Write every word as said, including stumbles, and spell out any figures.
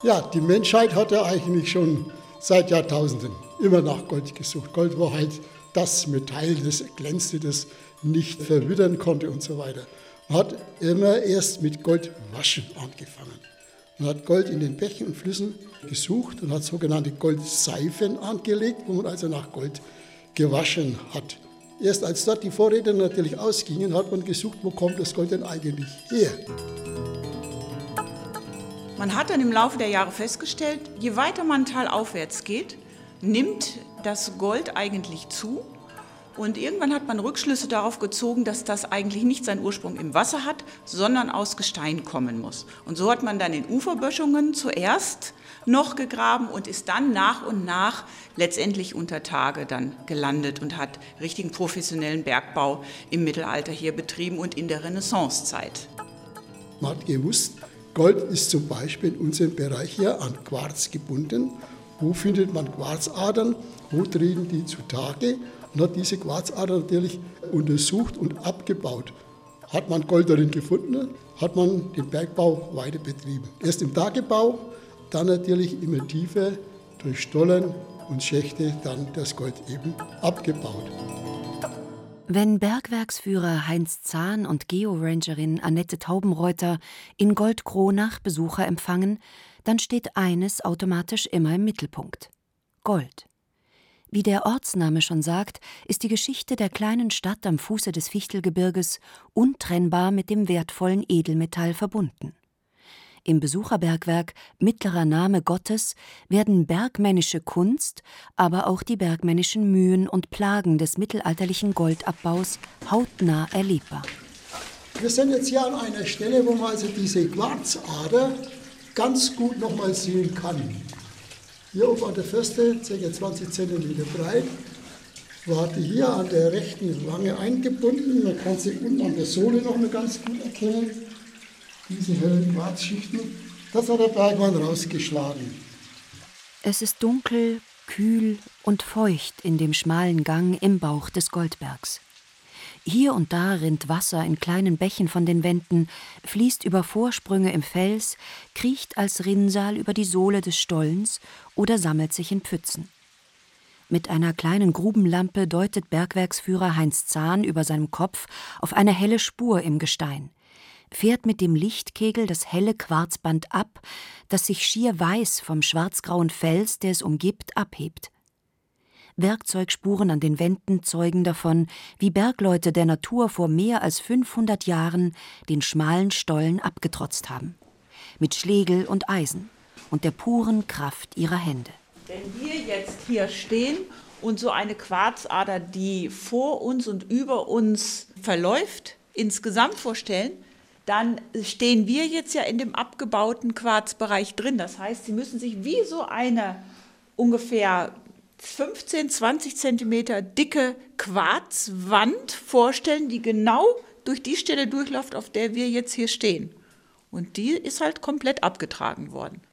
Ja, die Menschheit hat ja eigentlich schon seit Jahrtausenden immer nach Gold gesucht. Gold war halt das Metall, das glänzte, das nicht verwittern konnte und so weiter. Man hat immer erst mit Goldwaschen angefangen. Man hat Gold in den Bächen und Flüssen gesucht und hat sogenannte Goldseifen angelegt, wo man also nach Gold gewaschen hat. Erst als dort die Vorräte natürlich ausgingen, hat man gesucht, wo kommt das Gold denn eigentlich her? Man hat dann im Laufe der Jahre festgestellt, je weiter man talaufwärts geht, nimmt das Gold eigentlich zu. Und irgendwann hat man Rückschlüsse darauf gezogen, dass das eigentlich nicht seinen Ursprung im Wasser hat, sondern aus Gestein kommen muss. Und so hat man dann in Uferböschungen zuerst noch gegraben und ist dann nach und nach letztendlich unter Tage dann gelandet und hat richtigen professionellen Bergbau im Mittelalter hier betrieben und in der Renaissancezeit. Man hat gewusst, Gold ist zum Beispiel in unserem Bereich hier an Quarz gebunden. Wo findet man Quarzadern? Wo treten die zutage? Und hat diese Quarzadern natürlich untersucht und abgebaut. Hat man Gold darin gefunden, hat man den Bergbau weiter betrieben. Erst im Tagebau, dann natürlich immer tiefer durch Stollen und Schächte dann das Gold eben abgebaut. Wenn Bergwerksführer Heinz Zahn und Georangerin Annette Taubenreuter in Goldkronach Besucher empfangen, dann steht eines automatisch immer im Mittelpunkt: Gold. Wie der Ortsname schon sagt, ist die Geschichte der kleinen Stadt am Fuße des Fichtelgebirges untrennbar mit dem wertvollen Edelmetall verbunden. Im Besucherbergwerk Mittlerer Name Gottes werden bergmännische Kunst, aber auch die bergmännischen Mühen und Plagen des mittelalterlichen Goldabbaus hautnah erlebbar. Wir sind jetzt hier an einer Stelle, wo man also diese Quarzader ganz gut noch mal sehen kann. Hier oben an der Förste, ca. zwanzig Zentimeter breit, war die hier an der rechten Wange eingebunden. Man kann sie unten an der Sohle noch mal ganz gut erkennen. Diese hellen Quarzschichten, das hat der Bergmann rausgeschlagen. Es ist dunkel, kühl und feucht in dem schmalen Gang im Bauch des Goldbergs. Hier und da rinnt Wasser in kleinen Bächen von den Wänden, fließt über Vorsprünge im Fels, kriecht als Rinnsal über die Sohle des Stollens oder sammelt sich in Pfützen. Mit einer kleinen Grubenlampe deutet Bergwerksführer Heinz Zahn über seinem Kopf auf eine helle Spur im Gestein, fährt mit dem Lichtkegel das helle Quarzband ab, das sich schier weiß vom schwarzgrauen Fels, der es umgibt, abhebt. Werkzeugspuren an den Wänden zeugen davon, wie Bergleute der Natur vor mehr als fünfhundert Jahren den schmalen Stollen abgetrotzt haben. Mit Schlegel und Eisen und der puren Kraft ihrer Hände. Wenn wir jetzt hier stehen und so eine Quarzader, die vor uns und über uns verläuft, insgesamt vorstellen, dann stehen wir jetzt ja in dem abgebauten Quarzbereich drin. Das heißt, Sie müssen sich wie so eine ungefähr fünfzehn, zwanzig Zentimeter dicke Quarzwand vorstellen, die genau durch die Stelle durchläuft, auf der wir jetzt hier stehen. Und die ist halt komplett abgetragen worden.